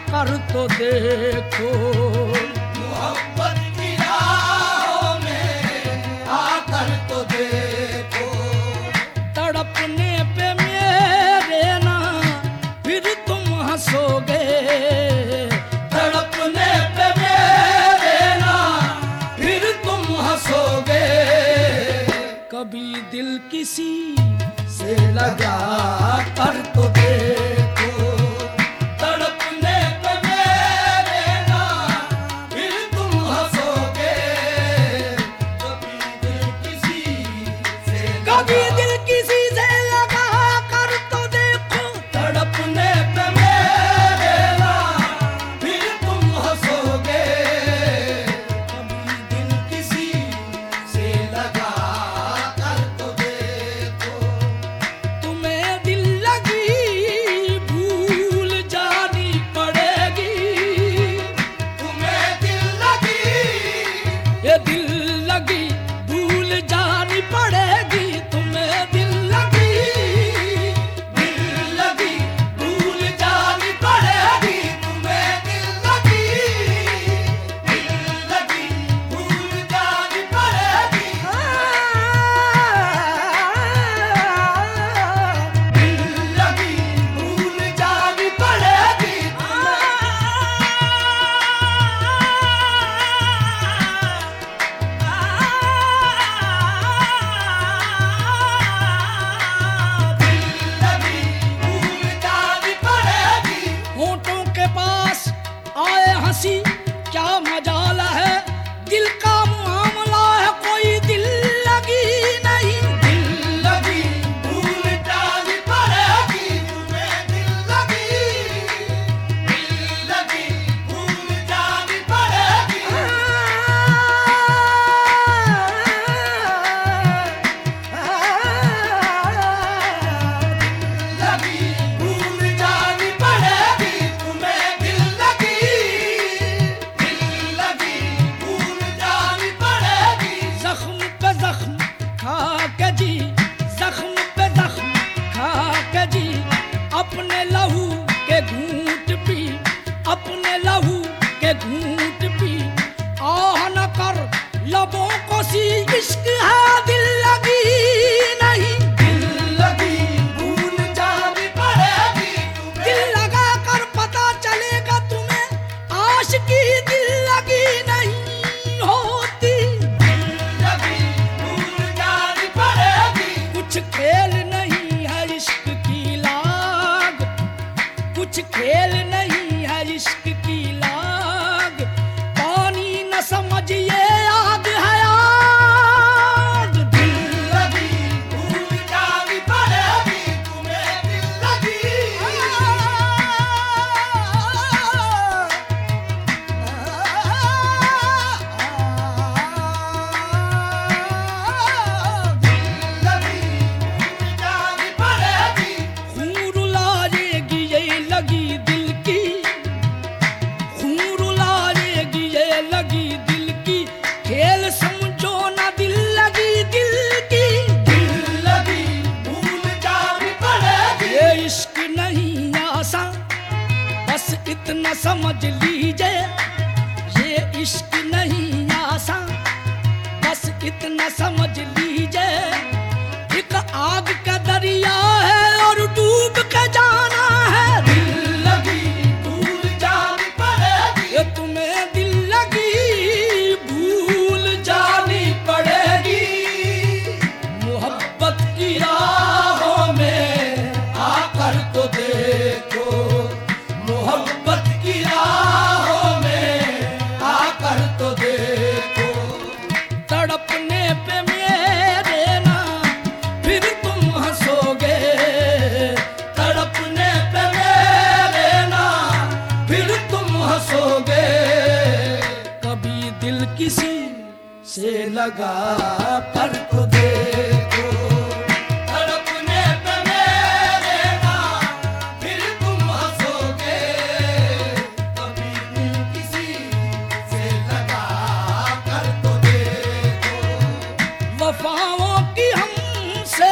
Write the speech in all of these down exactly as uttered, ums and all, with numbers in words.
आकर तो देखो, मोहब्बत की राहों में आकर तो देखो। तड़पने पे मेरे ना फिर तुम हंसोगे, तड़पने पे मेरे ना फिर तुम हंसोगे। कभी दिल किसी से लगा कर तो देखो, तड़पने पे मेरे ना फिर तुम हंसोगे। कभी दिल किसी से कभी लगा दिल किसी से लगा कर तो देखो, तड़पने पे मेरे ना फिर तुम हंसोगे। कभी दिल किसी से लगा कर तो देखो। तुम्हें दिल लगी भूल जानी पड़ेगी, तुम्हें दिल लगी ये दिल लगी भूल जानी पड़ेगी, तुम्हें दिल लगी दिल लगी भूल जानी पड़ेगी। तुम्हें दिल लगी दिल लगी भूल जानी पड़ेगी। दिल लगी भूल जानी पड़ेगी। दिल लगी भूल जानी पड़ेगी। होठों के पास आए हंसी क्या मजाल है, दिल का मामला है कोई दिल लगी नहीं। दिल लगी भूल जानी पड़ेगी। तुम्हें दिल लगी दिल लगी भूल जानी पड़ेगी। लगी भूल जानी पड़ेगी। तुम्हें दिल लगी दिल लगी भूल जानी पड़ेगी। जख्म पे जख्म खा के जी, जख्म पे जख्म खा के जी, अपने लहू के घूंट पी, अपने लहू के घूंट पी, आह न कर लबों को सी, इश्क है दिल लगी नहीं। दिल लगी भूल जानी पड़ेगी। दिल लगा कर पता चलेगा तुम्हें आशिकी दिल लगी नहीं होती। दिल लगी भूल जानी पड़ेगी। कुछ खेल नहीं है इश्क की लाग, कुछ खेल नहीं है इश्क की लाग, पानी न समझिए आग है आग। दिल लगी भूल जानी पड़ेगी। तुम्हें दिल लगी दिल लगी भूल जानी पड़ेगी। खून रुलाएगी ये लगी दिल की, खून रुलाएगी ये लगी दिल की, खेल समझो ना दिल लगी दिल की। दिल लगी भूल जानी पड़ेगी। ये इश्क नहीं आसान, बस इतना समझ लीजिए, ये इश्क नहीं आसान, बस इतना समझ लीजिए। एक आग का दरिया है और डूब के जाना है। दिल लगी भूल जानी पड़ेगी। ये तुम्हें दिल लगी भूल जानी पड़ेगी, मोहब्बत की राहों में आकर तो देखो, मोहब्बत की राहों में आकर तो देखो। तड़पने पे मेरे ना फिर तुम हंसोगे, तड़पने पे मेरे ना फिर तुम हंसोगे। कभी दिल किसी से लगा कर तो देखो, तड़पने पे मेरे ना फिर तुम हंसोगे। कभी दिल किसी से लगा कर तो देखो। वफाओं की हमसे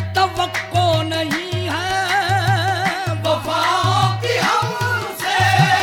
तवक्को नहीं है, वफाओं की हमसे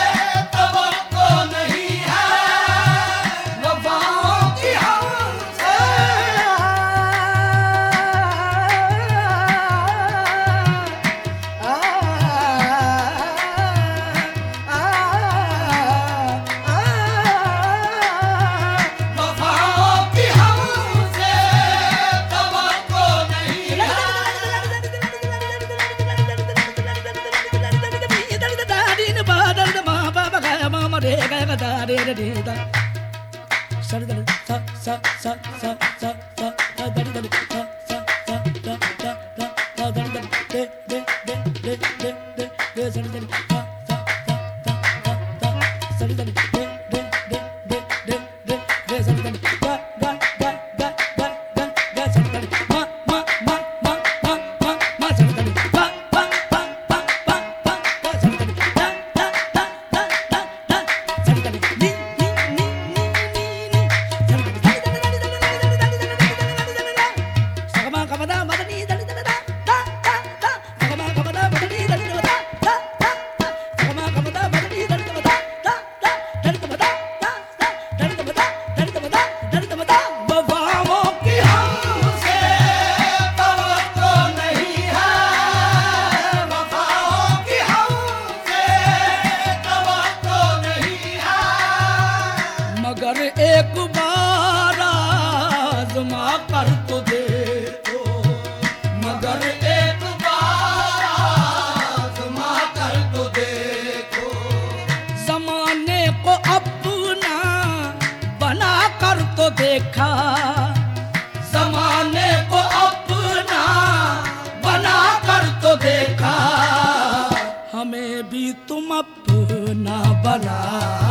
रे गा गा दा रे रे रे दा सर दा सा सा सा सा सा सा दा दा दा सा सा सा दा दा दा दा दा दा दे दे दे दे दे दे दे सर दा सा सा सा दा दा दा सर दा दे दे दे दे दे दे दे सर दा गा गा गा गा गा गा गा सर दा मा मा मा मा मा मा मा सर दा पा पा पा पा पा पा पा सर दा दा दा दा दा दा दा सर दा नी नी नी नी नी सर दा दा दा दा दा दा सगमा कमदा मदनी दा दा दा दा दा दा सगमा कमदा मदनी दा दा दा दा दा सगमा कमदा मदनी दा दा दा दा दा धड़ कमदा दा दा धड़ कमदा धड़ कमदा धड़ कमदा वफाओं की हमसे तवक्को नहीं है, वफाओं की हमसे तवक्को नहीं है। मगर एक बार आज़मा कर तो देखो, मगर एक बार आज़मा कर तो देखो, ज़माने को अपना बना कर तो देखा, ज़माने को अपना बना कर तो देखा, हमें भी तुम अपना बना